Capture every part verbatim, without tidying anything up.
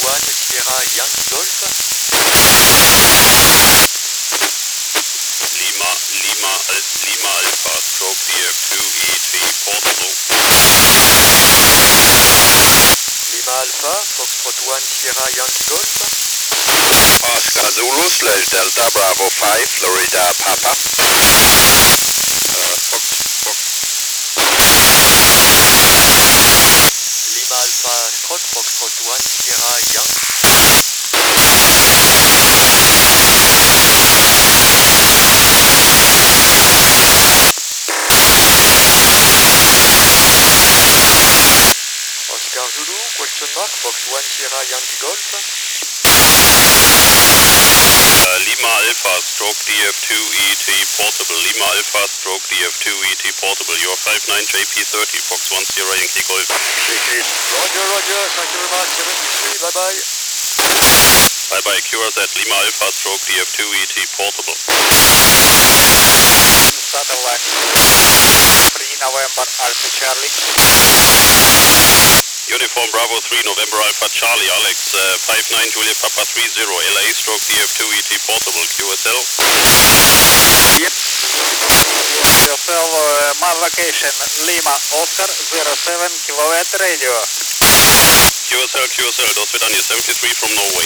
one Sierra Yankee Golf. Lima, Lima, Al- Lima Alpha, stroke D F two E T portable. Lima Alpha, Foxtrot one Sierra Yankee Golf. Oscar Zulu slash Delta Bravo five, Florida Papa. Uh, Fox, Fox. Lima Alpha, Strot, Foxtrot one Sierra Yankee. Oscar Zulu, question mark, Fox one Sierra Yankee Golf. Uh, Lima Alpha, stroke D F two E T portable. Lima Alpha, stroke D F two E T portable. You're five nine J P thirty, Fox one Sierra Yankee Golf. Roger, Roger, thank you very much, seventy-three, bye bye. Bye bye, Q R Z, Lima Alpha, stroke D F two E T portable. Satellite three November Alpha Charlie. Uniform Bravo three, November Alpha Charlie, Alex, uh, five nine Juliet Papa three zero, L A stroke D F two E T portable, Q S L. Yep. Q S L, uh, my location Lima Oscar zero seven kilowatt radio. Q S L, Q S L, до свидания, seventy-three from Norway.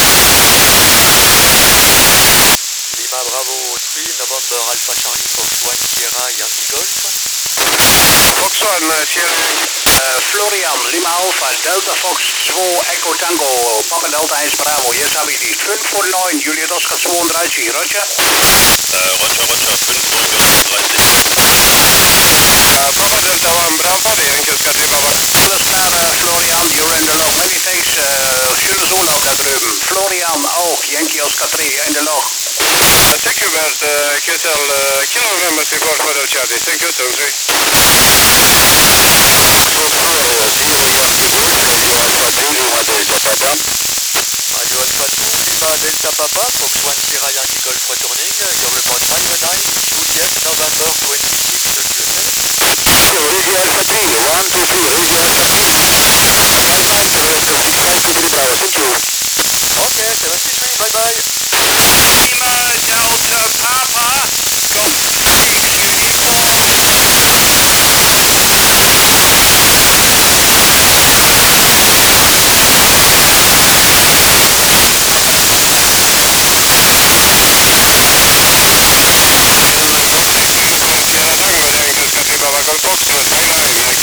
Lima Bravo three, November Alpha Charlie, Fox one Sierra Yankee Golf. Fox one uh, Sierra uh, Florian Lima Alpha Delta Fox two Echo Tango Papa Delta is Bravo. Yes, I will be five four nine Juliet Oscar two hundred Roger. Uh, Roger, Roger, fünf neun, Uh, Papa Delta one Bravo, Yankee Oscar three Papa. Understand uh, Florian, you're in the log. Many thanks. Uh, schöne Sonne da drüben. Florian auch, Yankee Oscar three in the log. Thank you, Bert. Uh, Kessel, uh, can you remember to call for the chat? Thank you, so great. Radio Alpha two, Lima Delta Papa, Fox one Sierra Yankee Golf returning, you report five nine Juliet November twenty-six Q S L. Radio Alpha two, one two two.